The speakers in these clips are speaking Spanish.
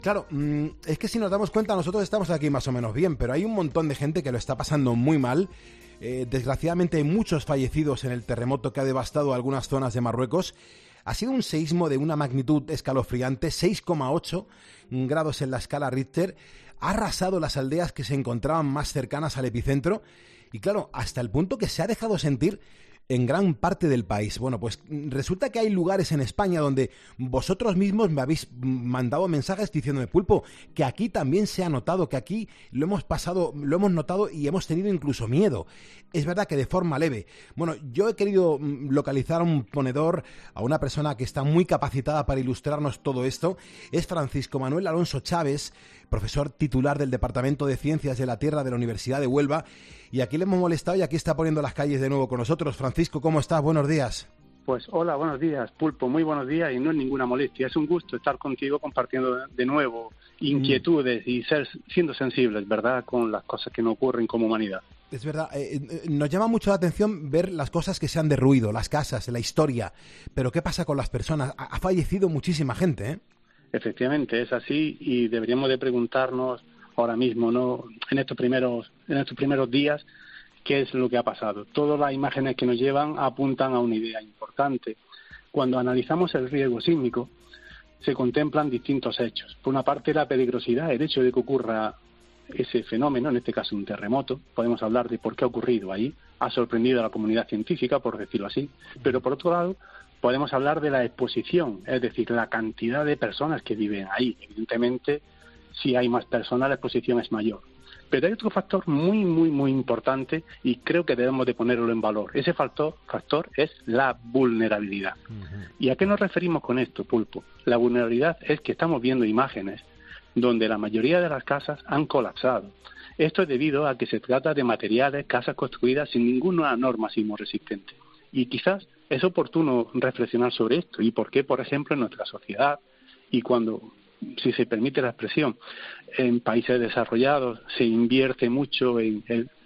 Claro, es que si nos damos cuenta, nosotros estamos aquí más o menos bien, pero hay un montón de gente que lo está pasando muy mal. Desgraciadamente hay muchos fallecidos en el terremoto que ha devastado algunas zonas de Marruecos. Ha sido un seísmo de una magnitud escalofriante, 6,8 grados en la escala Richter. Ha arrasado las aldeas que se encontraban más cercanas al epicentro y claro, hasta el punto que se ha dejado sentir en gran parte del país. Bueno, pues resulta que hay lugares en España donde vosotros mismos me habéis mandado mensajes diciéndome, Pulpo, que aquí también se ha notado, que aquí lo hemos notado y hemos tenido incluso miedo. Es verdad que de forma leve. Bueno, yo he querido localizar a un ponedor, a una persona que está muy capacitada para ilustrarnos todo esto. Es Francisco Manuel Alonso Chávez, profesor titular del Departamento de Ciencias de la Tierra de la Universidad de Huelva. Y aquí le hemos molestado y aquí está poniendo las calles de nuevo con nosotros. Francisco, ¿cómo estás? Buenos días. Pues hola, buenos días, Pulpo, muy buenos días y no es ninguna molestia. Es un gusto estar contigo compartiendo de nuevo inquietudes y siendo sensibles, ¿verdad?, con las cosas que nos ocurren como humanidad. Es verdad, nos llama mucho la atención ver las cosas que se han derruido, las casas, la historia. Pero ¿qué pasa con las personas? Ha fallecido muchísima gente, ¿eh? Efectivamente, es así y deberíamos de preguntarnos ahora mismo, ¿no?, en estos primeros días, ¿qué es lo que ha pasado? Todas las imágenes que nos llevan apuntan a una idea importante. Cuando analizamos el riesgo sísmico, se contemplan distintos hechos. Por una parte, la peligrosidad, el hecho de que ocurra ese fenómeno, en este caso un terremoto. Podemos hablar de por qué ha ocurrido ahí. Ha sorprendido a la comunidad científica, por decirlo así. Pero, por otro lado, podemos hablar de la exposición, es decir, la cantidad de personas que viven ahí. Evidentemente, si hay más personas, la exposición es mayor. Pero hay otro factor muy, muy, muy importante y creo que debemos de ponerlo en valor. Ese factor es la vulnerabilidad. ¿Y a qué nos referimos con esto, Pulpo? La vulnerabilidad es que estamos viendo imágenes donde la mayoría de las casas han colapsado. Esto es debido a que se trata de materiales, casas construidas sin ninguna norma sismoresistente. Y quizás es oportuno reflexionar sobre esto y por qué, por ejemplo, en nuestra sociedad y cuando, si se permite la expresión, en países desarrollados se invierte mucho en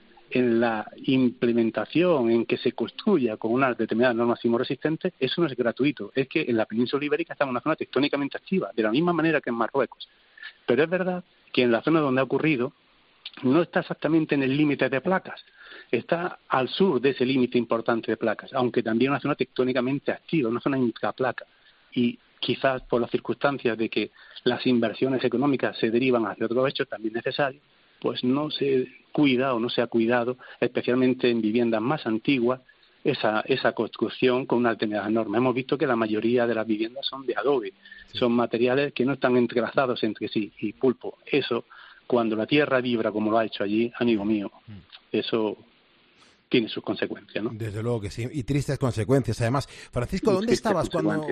la implementación, en que se construya con unas determinadas normas sismoresistentes, eso no es gratuito. Es que en la península ibérica estamos en una zona tectónicamente activa, de la misma manera que en Marruecos. Pero es verdad que en la zona donde ha ocurrido no está exactamente en el límite de placas, está al sur de ese límite importante de placas, aunque también una zona tectónicamente activa, una zona intraplaca. Y quizás por las circunstancias de que las inversiones económicas se derivan hacia otros hechos también necesarios, pues no se cuida o no se ha cuidado, especialmente en viviendas más antiguas, esa construcción con una determinada norma. Hemos visto que la mayoría de las viviendas son de adobe, son materiales que no están entrelazados entre sí. Y Pulpo, eso, cuando la tierra vibra como lo ha hecho allí, amigo mío, eso tiene sus consecuencias, ¿no? Desde luego que sí, y tristes consecuencias. Además, Francisco, ¿dónde estabas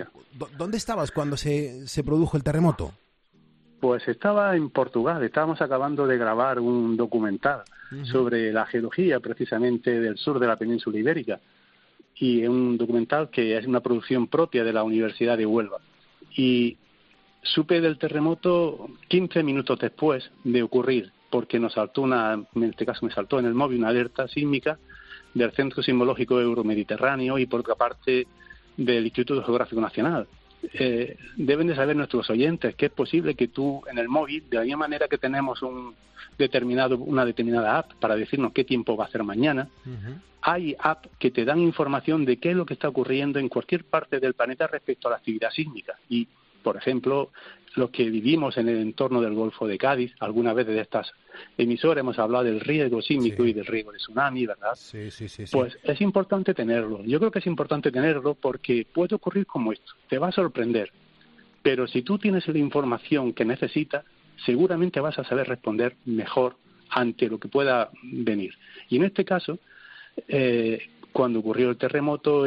cuando se produjo el terremoto? Pues estaba en Portugal, estábamos acabando de grabar un documental sobre la geología precisamente del sur de la península ibérica, y un documental que es una producción propia de la Universidad de Huelva. Y supe del terremoto 15 minutos después de ocurrir, porque nos saltó en este caso me saltó en el móvil una alerta sísmica del Centro Sismológico Euromediterráneo y por otra parte del Instituto Geográfico Nacional. Deben de saber nuestros oyentes que es posible que tú en el móvil, de la misma manera que tenemos una determinada app para decirnos qué tiempo va a hacer mañana, hay apps que te dan información de qué es lo que está ocurriendo en cualquier parte del planeta respecto a la actividad sísmica. Y, por ejemplo, los que vivimos en el entorno del Golfo de Cádiz, alguna vez de estas emisoras hemos hablado del riesgo sísmico y del riesgo de tsunami, ¿verdad? Sí. Pues es importante tenerlo. Yo creo que es importante tenerlo porque puede ocurrir como esto. Te va a sorprender. Pero si tú tienes la información que necesitas, seguramente vas a saber responder mejor ante lo que pueda venir. Y en este caso, cuando ocurrió el terremoto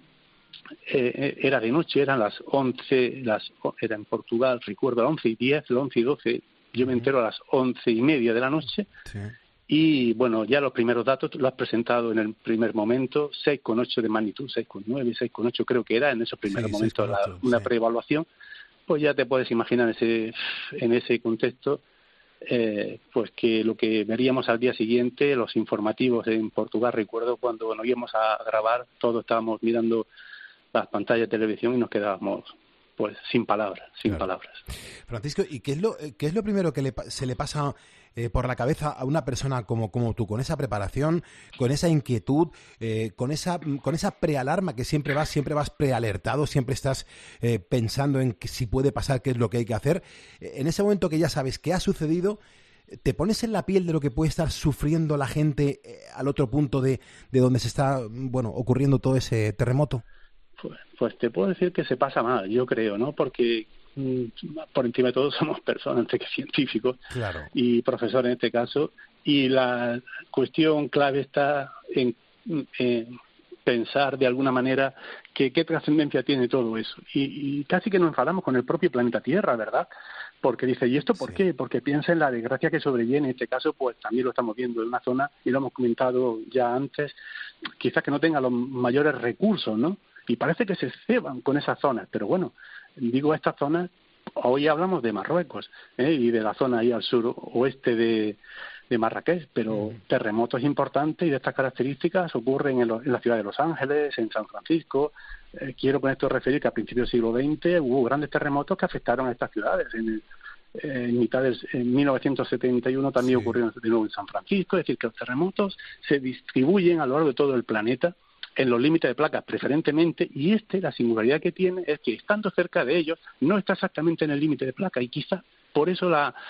era de noche, eran las 11, era en Portugal, recuerdo, a las 11:10, las 11:12, yo me entero a las 11:30 de la noche, y bueno, ya los primeros datos lo has presentado en el primer momento, 6,8 de magnitud, 6,9, 6,8 creo que era, en esos primeros momentos una preevaluación, pues ya te puedes imaginar en ese contexto, pues que lo que veríamos al día siguiente, los informativos en Portugal, recuerdo cuando nos íbamos a grabar, todos estábamos mirando las pantallas de televisión y nos quedábamos pues sin palabras, sin claro. palabras. Francisco, ¿y qué es lo primero que se le pasa por la cabeza a una persona como tú, con esa preparación, con esa inquietud, con esa prealarma que siempre vas prealertado, siempre estás pensando en que si puede pasar, qué es lo que hay que hacer? En ese momento que ya sabes qué ha sucedido, ¿te pones en la piel de lo que puede estar sufriendo la gente al otro punto de donde se está, ocurriendo todo ese terremoto? Pues te puedo decir que se pasa mal, yo creo, ¿no? Porque por encima de todo somos personas, antes que científicos, claro, y profesores en este caso, y la cuestión clave está en pensar de alguna manera que qué trascendencia tiene todo eso. Y casi que nos enfadamos con el propio planeta Tierra, ¿verdad? Porque dice, ¿y esto por qué? Porque piensa en la desgracia que sobreviene. En este caso, pues también lo estamos viendo en una zona, y lo hemos comentado ya antes, quizás que no tenga los mayores recursos, ¿no? Y parece que se ceban con esas zonas, pero bueno, digo estas zonas, hoy hablamos de Marruecos, y de la zona ahí al sur oeste de Marrakech, pero terremotos importantes y de estas características ocurren en la ciudad de Los Ángeles, en San Francisco. Quiero con esto referir que a principios del siglo XX hubo grandes terremotos que afectaron a estas ciudades. En 1971 también ocurrió de nuevo en San Francisco, es decir, que los terremotos se distribuyen a lo largo de todo el planeta en los límites de placas preferentemente, y la singularidad que tiene es que estando cerca de ellos no está exactamente en el límite de placa, y quizá por eso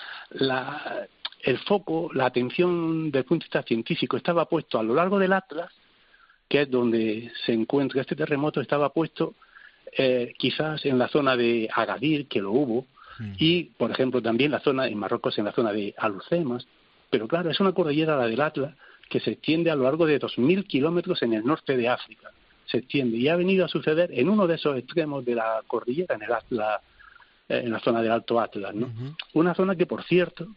el foco, la atención del punto de vista científico estaba puesto a lo largo del Atlas, que es donde se encuentra este terremoto, estaba puesto quizás en la zona de Agadir, que lo hubo, y por ejemplo también en Marruecos, en la zona de Alucemas, pero claro, es una cordillera, la del Atlas, que se extiende a lo largo de 2.000 kilómetros en el norte de África. Se extiende y ha venido a suceder en uno de esos extremos de la cordillera, en el Atlas, en la zona del Alto Atlas, ¿no? Una zona que por cierto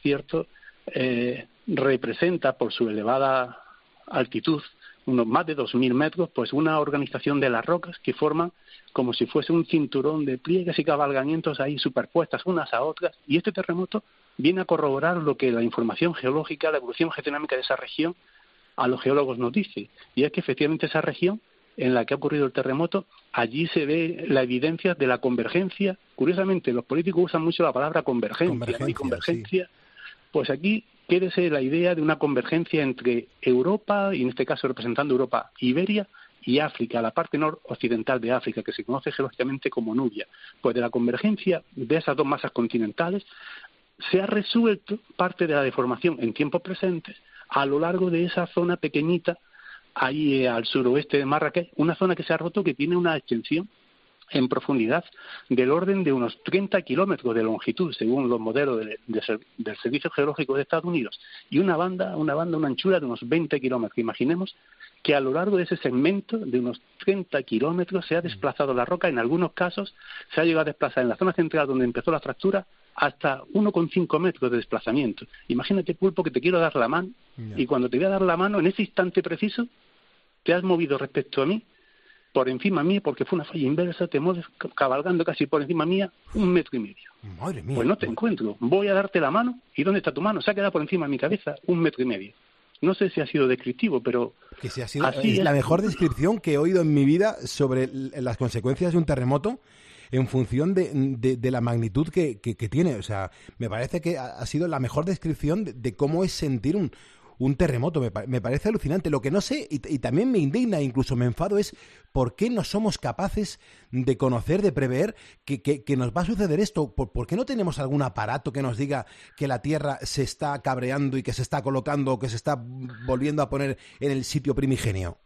representa por su elevada altitud, unos más de 2.000 metros, pues una organización de las rocas que forman como si fuese un cinturón de pliegues y cabalgamientos ahí superpuestas unas a otras, y este terremoto viene a corroborar lo que la información geológica, la evolución geotécnica de esa región a los geólogos nos dice, y es que efectivamente esa región en la que ha ocurrido el terremoto, allí se ve la evidencia de la convergencia. Curiosamente, los políticos usan mucho la palabra convergencia, ¿no? Y convergencia, pues aquí quédese la idea de una convergencia entre Europa, y en este caso representando Europa, Iberia, y África, la parte noroccidental de África, que se conoce geológicamente como Nubia. Pues de la convergencia de esas dos masas continentales se ha resuelto parte de la deformación en tiempos presentes a lo largo de esa zona pequeñita ahí al suroeste de Marrakech, una zona que se ha roto, que tiene una extensión en profundidad del orden de unos 30 kilómetros de longitud, según los modelos del Servicio Geológico de Estados Unidos, y una anchura de unos 20 kilómetros. Imaginemos que a lo largo de ese segmento de unos 30 kilómetros se ha desplazado la roca. En algunos casos se ha llegado a desplazar en la zona central donde empezó la fractura hasta 1,5 metros de desplazamiento. Imagínate, Pulpo, que te quiero dar la mano, y cuando te voy a dar la mano, en ese instante preciso, te has movido respecto a mí, por encima mía, porque fue una falla inversa, te mueves cabalgando casi por encima mía 1,5 metros. Madre mía. Pues no te encuentro. Voy a darte la mano, ¿y dónde está tu mano? Se ha quedado por encima de mi cabeza 1,5 metros. No sé si ha sido descriptivo, pero que si ha sido, es la mejor descripción que he oído en mi vida sobre las consecuencias de un terremoto en función de la magnitud que tiene. O sea, me parece que ha sido la mejor descripción de cómo es sentir un terremoto. Me parece alucinante. Lo que no sé, y también me indigna, incluso me enfado, es por qué no somos capaces de conocer, de prever que nos va a suceder esto. ¿Por qué no tenemos algún aparato que nos diga que la Tierra se está cabreando y que se está colocando o que se está volviendo a poner en el sitio primigenio?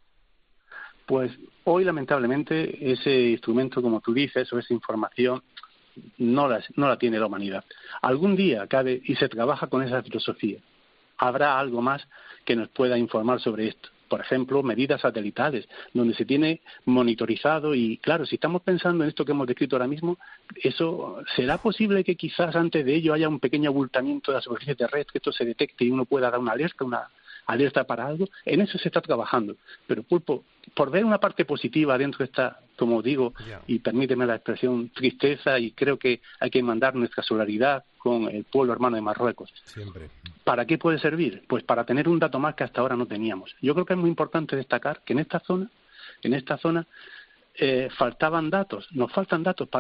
Pues hoy, lamentablemente, ese instrumento, como tú dices, o esa información, no la tiene la humanidad. Algún día cabe y se trabaja con esa filosofía. Habrá algo más que nos pueda informar sobre esto. Por ejemplo, medidas satelitales, donde se tiene monitorizado, y claro, si estamos pensando en esto que hemos descrito ahora mismo, ¿será posible que quizás antes de ello haya un pequeño abultamiento de la superficie terrestre, que esto se detecte y uno pueda dar una alerta para algo? En eso se está trabajando. Pero, Pulpo, por ver una parte positiva dentro de esta, como digo, y permíteme la expresión, tristeza, y creo que hay que mandar nuestra solidaridad con el pueblo hermano de Marruecos. Siempre. ¿Para qué puede servir? Pues para tener un dato más que hasta ahora no teníamos. Yo creo que es muy importante destacar que en esta zona faltaban datos, nos faltan datos para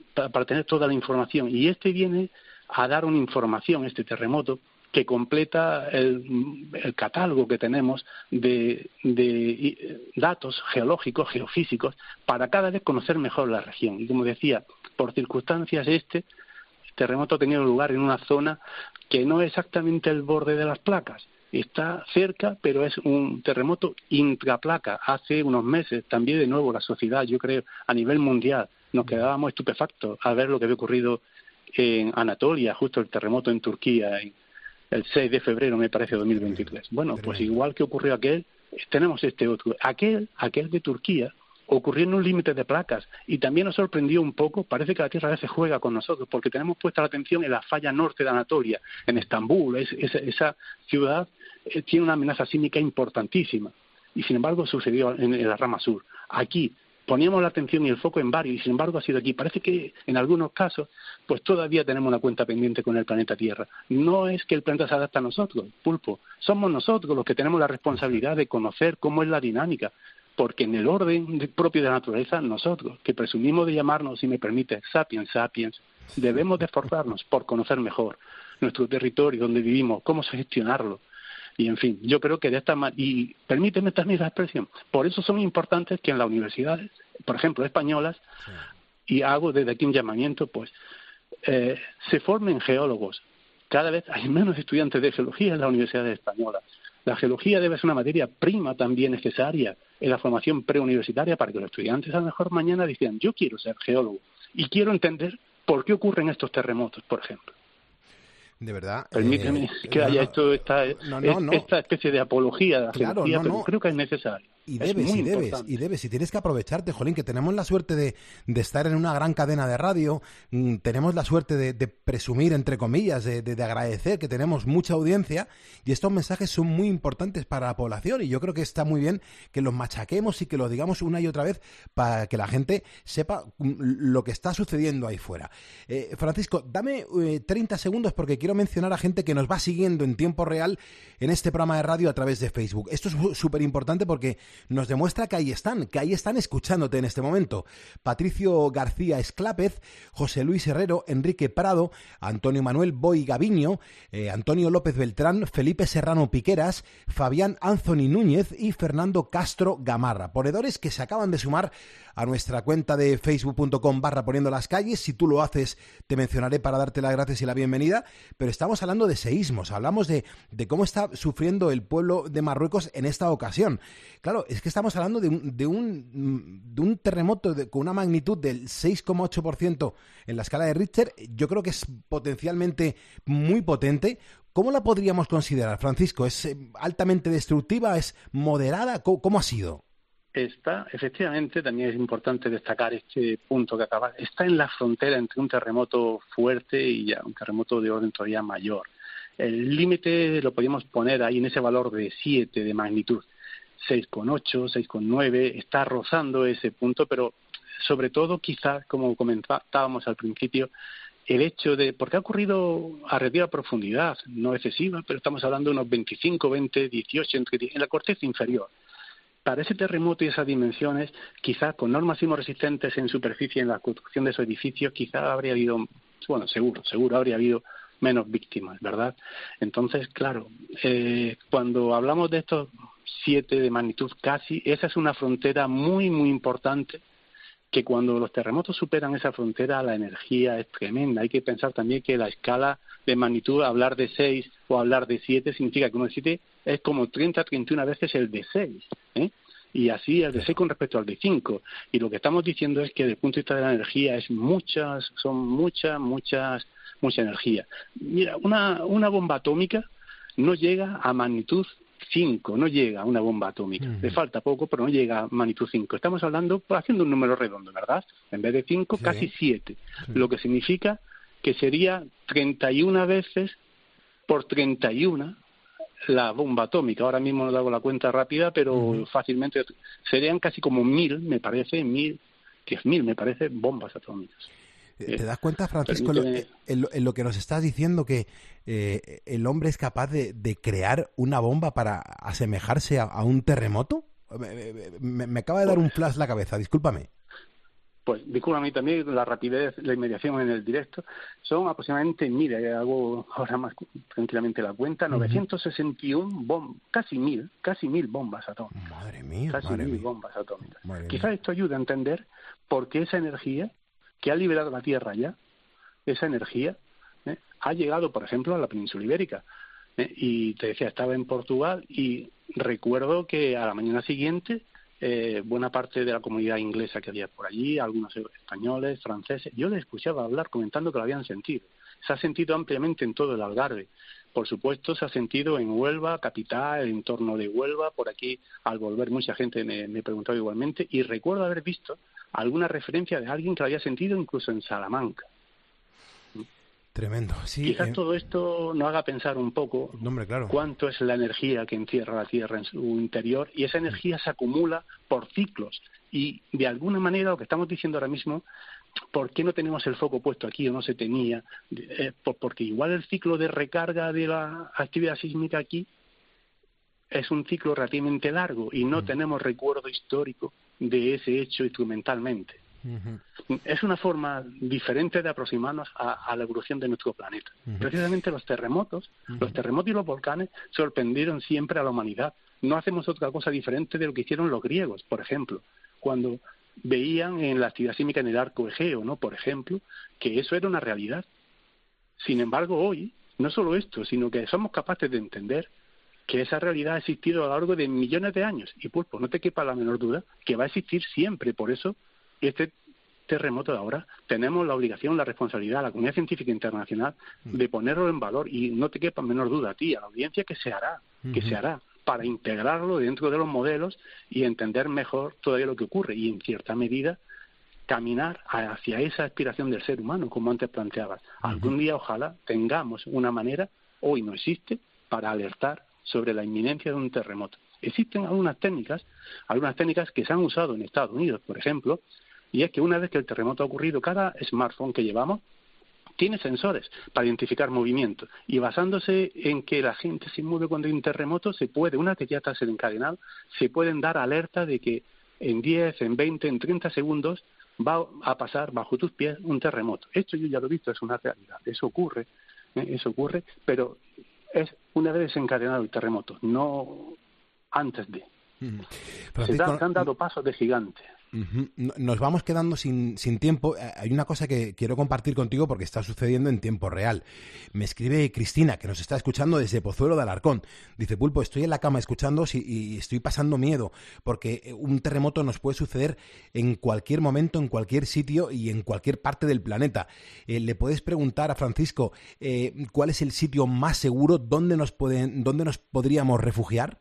para tener toda la información. Y este viene a dar una información, este terremoto, que completa el catálogo que tenemos de datos geológicos, geofísicos, para cada vez conocer mejor la región. Y como decía, por circunstancias este terremoto ha tenido lugar en una zona que no es exactamente el borde de las placas. Está cerca, pero es un terremoto intraplaca. Hace unos meses también de nuevo la sociedad, yo creo, a nivel mundial, nos quedábamos estupefactos al ver lo que había ocurrido en Anatolia, justo el terremoto en Turquía, el 6 de febrero, me parece, 2023. Bueno, pues igual que ocurrió aquel, tenemos este otro. Aquel de Turquía ocurrió en un límite de placas y también nos sorprendió un poco. Parece que la Tierra a veces juega con nosotros porque tenemos puesta la atención en la falla norte de Anatolia, en Estambul. Esa ciudad tiene una amenaza sísmica importantísima y sin embargo sucedió en la rama sur. Aquí poníamos la atención y el foco en varios y sin embargo ha sido aquí. Parece que en algunos casos pues todavía tenemos una cuenta pendiente con el planeta Tierra. No es que el planeta se adapte a nosotros, Pulpo, somos nosotros los que tenemos la responsabilidad de conocer cómo es la dinámica, porque en el orden propio de la naturaleza nosotros, que presumimos de llamarnos, si me permite, sapiens sapiens, debemos de esforzarnos por conocer mejor nuestro territorio, donde vivimos, cómo gestionarlo. Y, en fin, yo creo que de esta manera, y permíteme también la expresión, por eso son importantes que en las universidades, por ejemplo, españolas, y hago desde aquí un llamamiento, pues, se formen geólogos. Cada vez hay menos estudiantes de geología en las universidades españolas. La geología debe ser una materia prima también necesaria en la formación preuniversitaria para que los estudiantes a lo mejor mañana digan, yo quiero ser geólogo y quiero entender por qué ocurren estos terremotos, por ejemplo. De verdad. Permíteme que haya esta especie de apología de la geología, pero creo que es necesario. Y debes, y tienes que aprovecharte, Jolín, que tenemos la suerte de estar en una gran cadena de radio, tenemos la suerte de presumir, entre comillas, de agradecer que tenemos mucha audiencia, y estos mensajes son muy importantes para la población, y yo creo que está muy bien que los machaquemos y que los digamos una y otra vez para que la gente sepa lo que está sucediendo ahí fuera. Francisco, dame 30 segundos porque quiero mencionar a gente que nos va siguiendo en tiempo real en este programa de radio a través de Facebook. Esto es súper importante porque nos demuestra que ahí están escuchándote en este momento. Patricio García Esclápez, José Luis Herrero, Enrique Prado, Antonio Manuel Boy Gaviño, Antonio López Beltrán, Felipe Serrano Piqueras, Fabián Anthony Núñez y Fernando Castro Gamarra. Ponedores que se acaban de sumar a nuestra cuenta de facebook.com/poniendo las calles. Si tú lo haces, te mencionaré para darte las gracias y la bienvenida. Pero estamos hablando de seísmos, hablamos de cómo está sufriendo el pueblo de Marruecos en esta ocasión. Claro, es que estamos hablando de un terremoto con una magnitud del 6,8% en la escala de Richter. Yo creo que es potencialmente muy potente. ¿Cómo la podríamos considerar, Francisco? ¿Es altamente destructiva? ¿Es moderada? ¿Cómo ha sido? Efectivamente, también es importante destacar este punto que acabas. Está en la frontera entre un terremoto fuerte y ya un terremoto de orden todavía mayor. El límite lo podríamos poner ahí en ese valor de 7 de magnitud. 6,8, 6,9, está rozando ese punto, pero sobre todo quizás, como comentábamos al principio, el hecho de, porque ha ocurrido a relativa profundidad, no excesiva, pero estamos hablando de unos 25, 20, 18, en la corteza inferior. Para ese terremoto y esas dimensiones, quizás con normas sismorresistentes en superficie en la construcción de esos edificios, quizás habría habido, bueno, seguro habría habido menos víctimas, ¿verdad? Entonces, claro, cuando hablamos de estos 7 de magnitud casi, esa es una frontera muy, muy importante, que cuando los terremotos superan esa frontera, la energía es tremenda. Hay que pensar también que la escala de magnitud, hablar de 6 o hablar de 7, significa que uno de 7 es como 30, 31 veces el de 6, y así el de 6 con respecto al de 5. Y lo que estamos diciendo es que desde el punto de vista de la energía son mucha energía. Mira, una bomba atómica no llega a magnitud 5, no llega a una bomba atómica. Le falta poco, pero no llega a magnitud 5. Estamos hablando, haciendo un número redondo, ¿verdad? En vez de 5, casi 7. Lo que significa que sería 31 veces por 31 la bomba atómica. Ahora mismo no hago la cuenta rápida, pero fácilmente serían casi como 1000, me parece, 10.000, me parece, bombas atómicas. ¿Te das cuenta, Francisco, en lo que nos estás diciendo, que el hombre es capaz de crear una bomba para asemejarse a un terremoto? Me acaba de dar un flash la cabeza, discúlpame. Pues discúlpame, también la rapidez, la inmediación en el directo, son aproximadamente, mira, hago ahora más tranquilamente la cuenta, 961 casi mil bombas atómicas. Madre mía, casi madre mil mía. bombas atómicas. Madre Quizás mía. esto ayude a entender por qué esa energía que ha liberado la Tierra ya, esa energía, ha llegado, por ejemplo, a la península ibérica. Y te decía, estaba en Portugal y recuerdo que a la mañana siguiente buena parte de la comunidad inglesa que había por allí, algunos españoles, franceses, yo les escuchaba hablar comentando que lo habían sentido. Se ha sentido ampliamente en todo el Algarve. Por supuesto, se ha sentido en Huelva, capital, el entorno de Huelva. Por aquí, al volver, mucha gente me preguntaba igualmente. Y recuerdo haber visto alguna referencia de alguien que lo había sentido incluso en Salamanca. Tremendo, sí. Quizás todo esto nos haga pensar un poco hombre, claro. cuánto es la energía que encierra la Tierra en su interior, y esa energía se acumula por ciclos. Y de alguna manera lo que estamos diciendo ahora mismo, ¿por qué no tenemos el foco puesto aquí o no se tenía? Porque igual el ciclo de recarga de la actividad sísmica aquí es un ciclo relativamente largo y no tenemos recuerdo histórico de ese hecho instrumentalmente. Es una forma diferente de aproximarnos a la evolución de nuestro planeta. Precisamente los terremotos y los volcanes sorprendieron siempre a la humanidad. No hacemos otra cosa diferente de lo que hicieron los griegos, por ejemplo, cuando veían en la actividad sísmica en el arco Egeo, ¿no? Por ejemplo, que eso era una realidad. Sin embargo, hoy, no solo esto, sino que somos capaces de entender que esa realidad ha existido a lo largo de millones de años. Y Pulpo, no te quepa la menor duda que va a existir siempre. Por eso, este terremoto de ahora, tenemos la obligación, la responsabilidad, la comunidad científica internacional, de ponerlo en valor. Y no te quepa menor duda a ti, a la audiencia, que se hará para integrarlo dentro de los modelos y entender mejor todavía lo que ocurre y, en cierta medida, caminar hacia esa aspiración del ser humano, como antes planteabas. Algún día, ojalá, tengamos una manera, hoy no existe, para alertar sobre la inminencia de un terremoto. Existen algunas técnicas que se han usado en Estados Unidos, por ejemplo, y es que una vez que el terremoto ha ocurrido, cada smartphone que llevamos tiene sensores para identificar movimientos, y basándose en que la gente se mueve cuando hay un terremoto, una vez que ya está desencadenado, se pueden dar alerta de que en 10, en 20, en 30 segundos va a pasar bajo tus pies un terremoto. Esto yo ya lo he visto, es una realidad, eso ocurre, pero es una vez desencadenado el terremoto, no antes de. Francisco, Se han dado pasos de gigante. Nos vamos quedando sin tiempo. Hay una cosa que quiero compartir contigo porque está sucediendo en tiempo real. Me escribe Cristina, que nos está escuchando desde Pozuelo de Alarcón. Dice: Pulpo, estoy en la cama escuchándoos y estoy pasando miedo porque un terremoto nos puede suceder en cualquier momento, en cualquier sitio y en cualquier parte del planeta. ¿Le puedes preguntar a Francisco cuál es el sitio más seguro? ¿Dónde nos podríamos refugiar?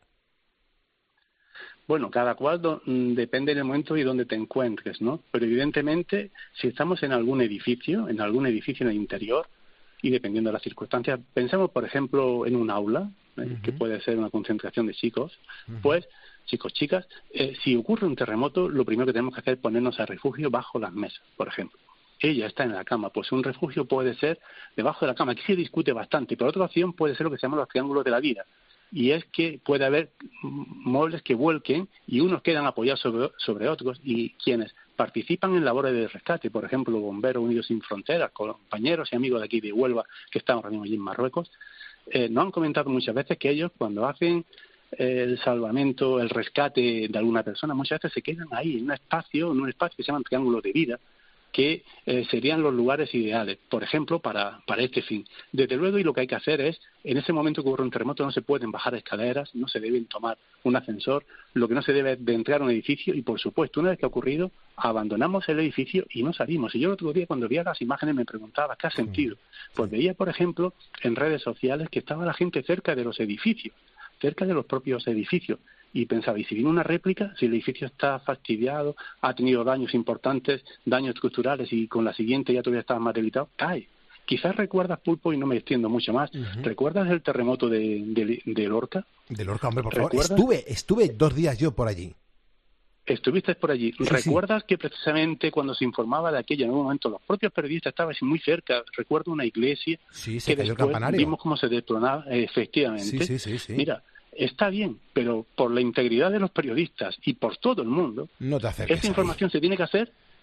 Bueno, cada cual depende del momento y donde te encuentres, ¿no? Pero evidentemente, si estamos en algún edificio en el interior, y dependiendo de las circunstancias, pensemos, por ejemplo, en un aula, que puede ser una concentración de chicos, pues, chicos, chicas, si ocurre un terremoto, lo primero que tenemos que hacer es ponernos a refugio bajo las mesas, por ejemplo. Ella está en la cama, pues un refugio puede ser debajo de la cama. Aquí se discute bastante, pero otra opción puede ser lo que se llama los triángulos de la vida. Y es que puede haber muebles que vuelquen y unos quedan apoyados sobre otros, y quienes participan en labores de rescate, por ejemplo, Bomberos Unidos Sin Fronteras, compañeros y amigos de aquí de Huelva que están ahora mismo allí en Marruecos, nos han comentado muchas veces que ellos, cuando hacen el salvamento, el rescate de alguna persona, muchas veces se quedan ahí en un espacio que se llama triángulo de vida, que serían los lugares ideales, por ejemplo, para este fin. Desde luego, y lo que hay que hacer es, en ese momento que ocurre un terremoto, no se pueden bajar escaleras, no se deben tomar un ascensor, lo que no se debe es de entrar a un edificio, y por supuesto, una vez que ha ocurrido, abandonamos el edificio y no salimos. Y yo el otro día, cuando veía las imágenes, me preguntaba, ¿qué ha sentido? Pues veía, por ejemplo, en redes sociales que estaba la gente cerca de los edificios, cerca de los propios edificios, y pensaba, ¿y si viene una réplica? Si el edificio está fastidiado, ha tenido daños importantes, daños estructurales, y con la siguiente ya todavía estaba más debilitado, cae. Quizás recuerdas, Pulpo, y no me extiendo mucho más, ¿recuerdas el terremoto de Lorca? De Lorca, hombre, por favor. Estuve 2 días yo por allí. Estuviste por allí. Sí, ¿recuerdas que precisamente cuando se informaba de aquello, en un momento los propios periodistas estaban muy cerca? Recuerdo una iglesia que después vimos cómo se detonaba, efectivamente. Sí. Mira, está bien, pero por la integridad de los periodistas y por todo el mundo, no te acerques esta información se tiene que hacer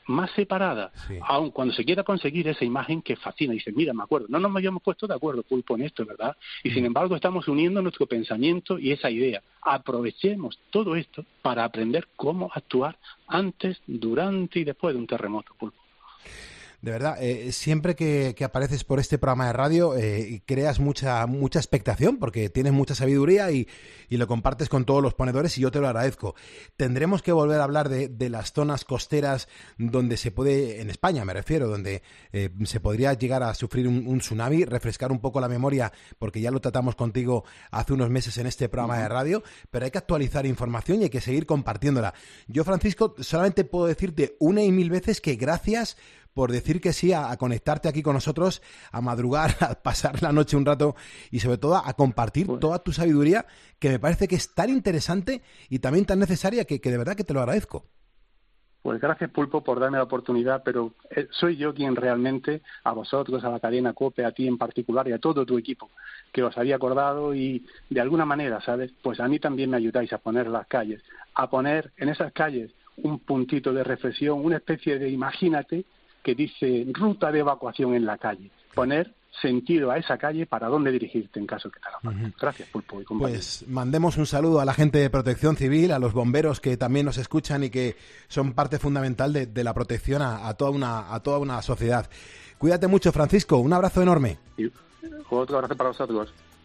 más separada, aun cuando se quiera conseguir esa imagen que fascina. Dice, mira, me acuerdo, no nos habíamos puesto de acuerdo, Pulpo, en esto, ¿verdad? Y sin embargo estamos uniendo nuestro pensamiento y esa idea. Aprovechemos todo esto para aprender cómo actuar antes, durante y después de un terremoto, Pulpo. De verdad, siempre que apareces por este programa de radio creas mucha expectación porque tienes mucha sabiduría y lo compartes con todos los ponedores y yo te lo agradezco. Tendremos que volver a hablar de las zonas costeras donde se puede, en España me refiero, donde se podría llegar a sufrir un tsunami, refrescar un poco la memoria porque ya lo tratamos contigo hace unos meses en este programa de radio, pero hay que actualizar información y hay que seguir compartiéndola. Yo, Francisco, solamente puedo decirte una y mil veces que gracias por decir que sí a conectarte aquí con nosotros, a madrugar, a pasar la noche un rato y sobre todo a compartir toda tu sabiduría, que me parece que es tan interesante y también tan necesaria que de verdad que te lo agradezco. Pues gracias, Pulpo, por darme la oportunidad, pero soy yo quien realmente, a vosotros, a la cadena COPE, a ti en particular y a todo tu equipo, que os había acordado y de alguna manera, ¿sabes? Pues a mí también me ayudáis a poner las calles, a poner en esas calles un puntito de reflexión, una especie de imagínate, que dice ruta de evacuación en la calle. Poner sentido a esa calle para dónde dirigirte en caso que te haga falta. Gracias, Pulpo y compañeros. Pues mandemos un saludo a la gente de Protección Civil, a los bomberos que también nos escuchan y que son parte fundamental de la protección a toda una sociedad. Cuídate mucho, Francisco. Un abrazo enorme. Y otro abrazo para vosotros.